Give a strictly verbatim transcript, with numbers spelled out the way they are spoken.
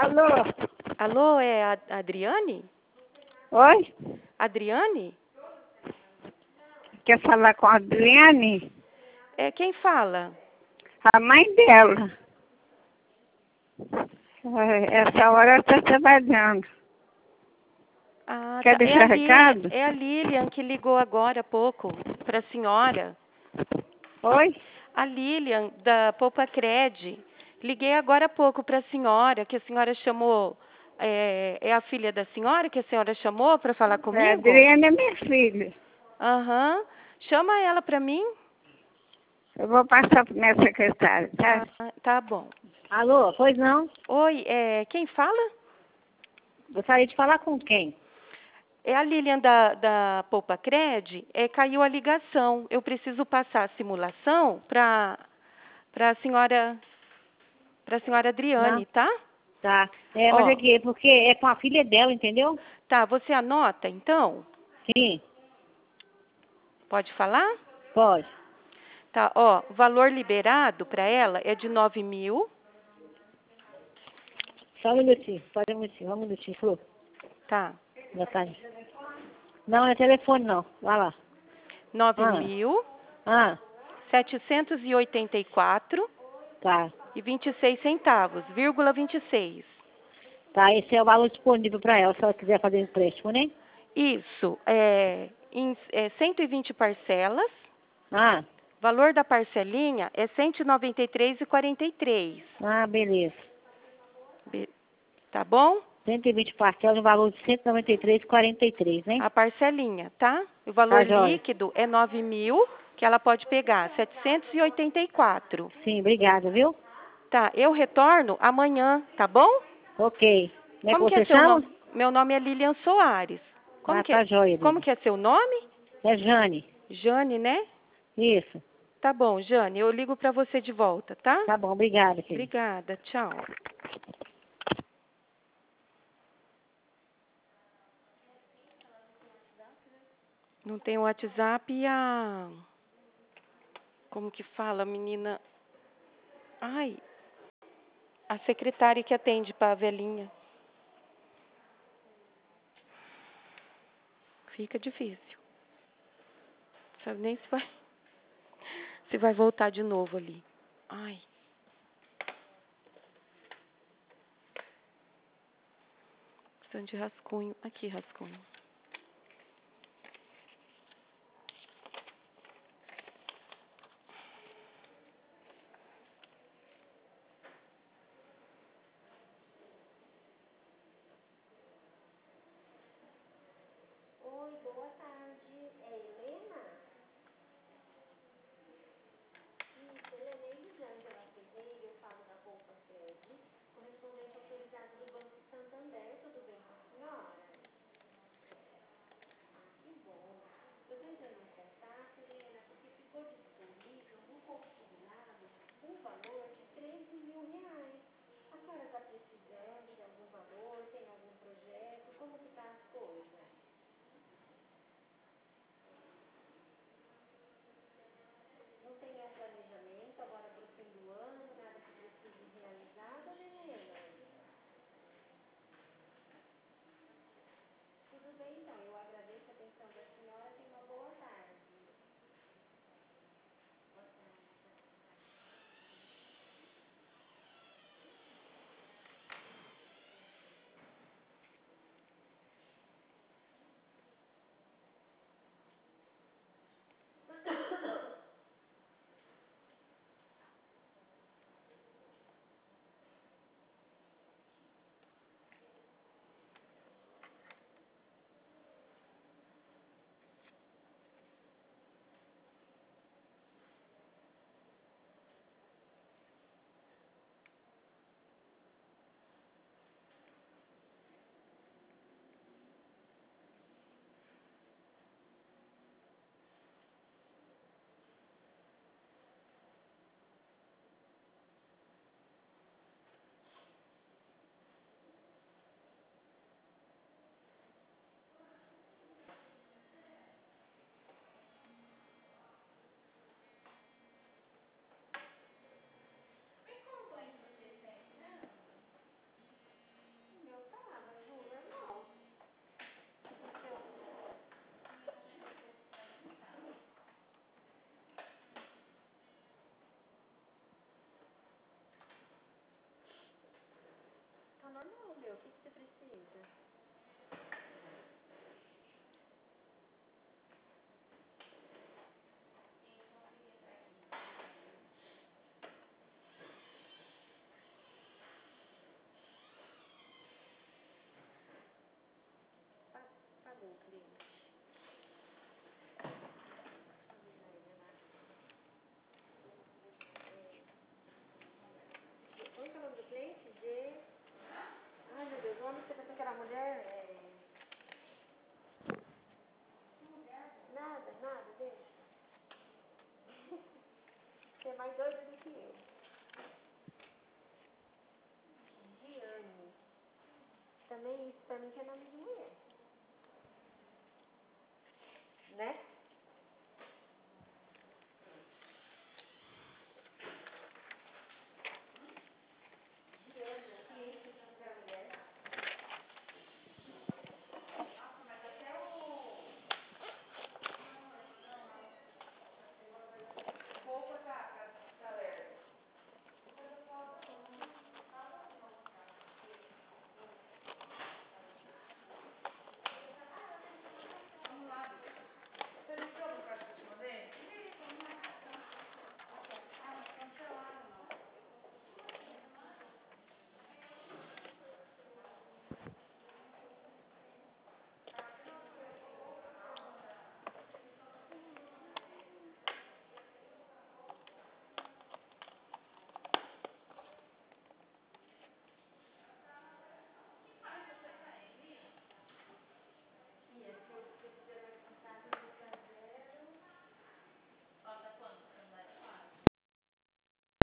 Alô? Alô, é a Adriane? Oi? Adriane? Quer falar com a Adriane? É, quem fala? A mãe dela. É, essa hora ela está trabalhando. Ah, Quer tá. É deixar a Li- recado? É a Lilian que ligou agora há pouco para a senhora. Oi? A Lilian, da Poupa Cred. Liguei agora há pouco para a senhora, que a senhora chamou. É, é a filha da senhora que a senhora chamou para falar É, a comigo? Adriane é minha filha. Aham. Chama ela para mim. Eu vou passar para minha secretária, tá? Ah, tá bom. Alô, pois não? Oi, é, quem fala? Gostaria de falar com quem? É a Lilian da, da Poupa Cred. É, caiu a ligação. Eu preciso passar a simulação para a senhora, para a senhora Não? Adriane, tá? Tá. É, mas Ó, é que porque é com a filha dela, entendeu? tá, você anota, então? Sim, Pode falar? pode. Tá, ó, o valor liberado para ela é de nove mil. Só um minutinho, pode um minutinho, só um minutinho, Flor. Tá, Já tá. Não, não é telefone não. Vai lá. nove Ah, mil ah, setecentos e oitenta e quatro tá. e vinte e seis centavos, vírgula vinte e seis. Tá, esse é o valor disponível para ela, se ela quiser fazer empréstimo, né? Isso, é, em é, cento e vinte parcelas. Ah, Valor da parcelinha é cento e noventa e três reais e quarenta e três centavos. ah, beleza. Be- Tá bom? cento e vinte parcelas, no valor de cento e noventa e três reais e quarenta e três centavos, né? A parcelinha, tá? O valor Tá, joia. líquido é nove mil, que ela pode pegar setecentos e oitenta e quatro. Sim, obrigada, viu? Tá, eu retorno amanhã, tá bom? Ok. Como é que Como que é você seu chama? nome? Meu nome é Lilian Soares. Como Ah, que é, tá joia, como Lili. que é seu nome? É Jane. Jane, né? Isso. Tá bom, Jane, eu ligo pra você de volta, tá? Tá bom, obrigada, querida. Obrigada, tchau. Não tem o WhatsApp e a... Como que fala, menina? Ai, a secretária que atende para a velhinha. Fica difícil. Sabe nem se vai, se vai voltar de novo ali. Ai. Precisando de rascunho. Aqui, rascunho. Oi, boa tarde. É Helena? Isso, Helena é Elisângela Ferreira, eu falo da Poupa Cred, correspondente autorizada do Banco Santander, tudo bem com a senhora? normal, meu. O que, que você precisa? Pa- Pagou o cliente. Qual que é o nome do cliente? G. Ai, meu Deus, o nome que você pensou que era mulher? É... Nada, nada, deixa. Você é mais doida do que eu. Giane. Também isso pra mim que é nome de mulher. Né?